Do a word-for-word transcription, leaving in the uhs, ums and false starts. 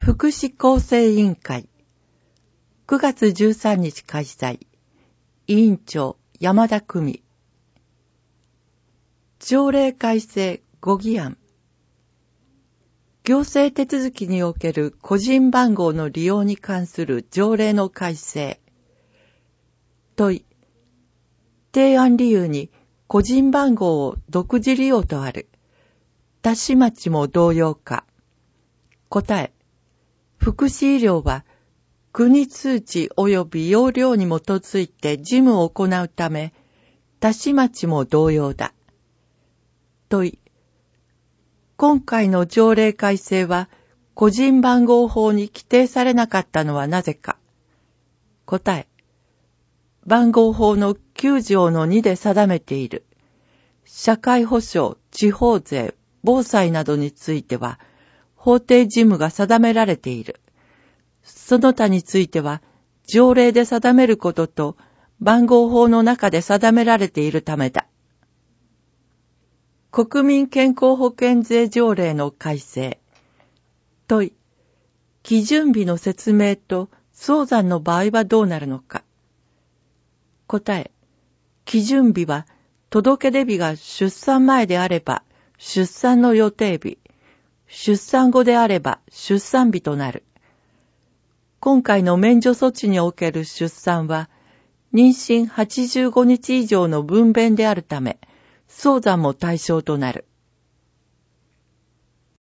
福祉厚生委員会くがつじゅうさんにち開催。委員長山田久美。条例改正ご議案。行政手続きにおける個人番号の利用に関する条例の改正。問い。提案理由に個人番号を独自利用とある。田島町も同様か。答え。福祉医療は国通知及び要領に基づいて事務を行うため、田島町も同様だ。問い。今回の条例改正は個人番号法に規定されなかったのはなぜか。答え。番号法のきゅうじょうのにで定めている。社会保障、地方税、防災などについては、法定事務が定められている。その他については、条例で定めることと、番号法の中で定められているためだ。国民健康保険税条例の改正。問い。基準日の説明と早産の場合はどうなるのか。答え。基準日は、届出日が出産前であれば、出産の予定日。出産後であれば、出産日となる。今回の免除措置における出産は、妊娠はちじゅうごにち以上の分娩であるため、早産も対象となる。